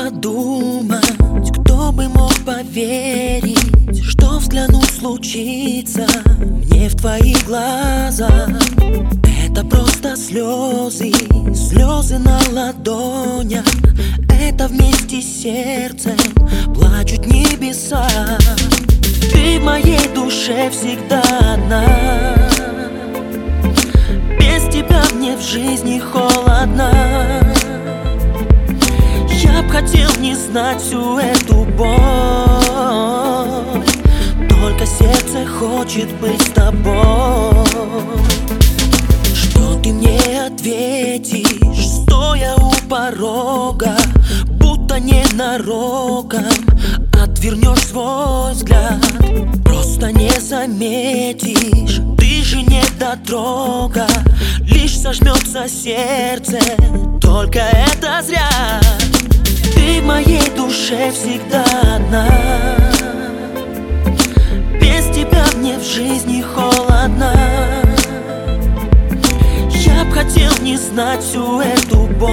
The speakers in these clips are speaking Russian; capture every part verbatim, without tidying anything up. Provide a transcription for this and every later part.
подумать, кто бы мог поверить, что взглянуть случится мне в твои глаза. Это просто слезы, слезы на ладонях. Это вместе с сердцем плачут небеса. Ты в моей душе всегда одна. Без тебя мне в жизни холодно. Я б хотел не знать всю эту боль, только сердце хочет быть с тобой. Что ты мне ответишь, стоя у порога, будто ненароком отвернешь свой взгляд? Просто не заметишь, ты же не дотрога, лишь сожмется сердце, только это зря. Ты в моей душе всегда одна. Без тебя мне в жизни холодно. Я б хотел не знать всю эту боль,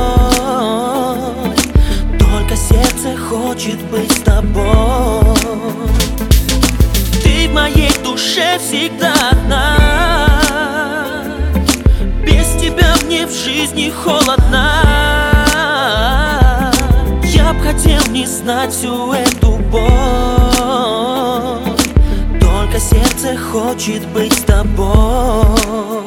только сердце хочет быть с тобой. Ты в моей душе всегда одна. Без тебя мне в жизни холодно. Я б хотел не знать всю эту боль, только сердце хочет быть с тобой.